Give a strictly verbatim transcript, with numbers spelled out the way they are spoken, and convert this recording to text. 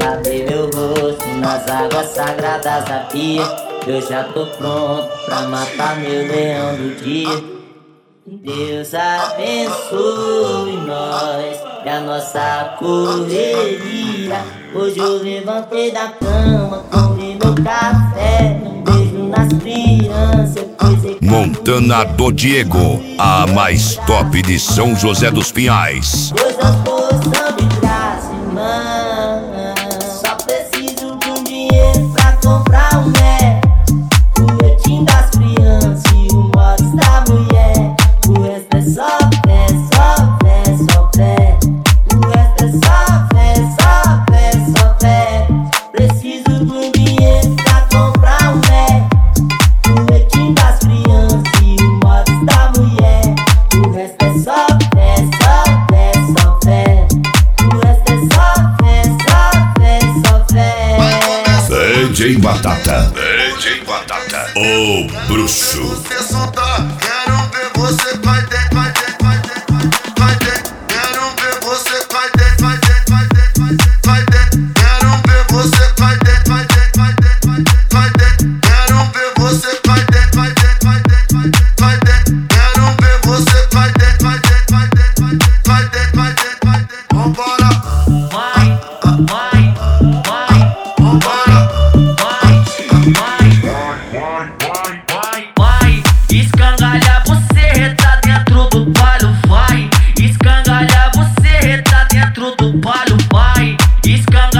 lavei meu rosto nas águas sagradas da pia. Eu já tô pronto pra matar meu leão do dia. Deus abençoe nós e a nossa correria. Hoje eu levantei da cama, comi meu café, um beijo nas crianças. Montana do Diego, a mais top de São José dos Pinhais. Coisas boas são de graça, irmã. Só preciso de um dinheiro pra comprar um Mac, o leitinho das crianças e o mods da mulher. O resto é só fé, só fé, só fé. O resto é só fé, só fé, só fé. Preciso de um dinheiro pra comprar um Mac, o leitinho das crianças e o mods da mulher. O resto é só fé, só fé, só fé. O resto é só fé, só fé, só fé. D J Batata, D J Batata, o bruxo. Você soltar, quero ver você vai dentro, vai dentro, vai dentro, vai dentro. Quero ver você vai dentro, vai dentro, vai dentro, vai dentro. Quero ver você vai dentro, vai dentro, vai dentro, vai dentro. Quero ver você vai dentro, vai dentro, vai dentro, vai dentro. Quero ver você vai dentro, vai dentro, vai dentro, vai dentro, vai dentro, vai dentro. Vambora. Vai, vai, vai, Vambora. vai, vai, vai, vai. Escangalha você, tá dentro do palho, vai. Escangalha você, tá dentro do palho, vai. Escangalha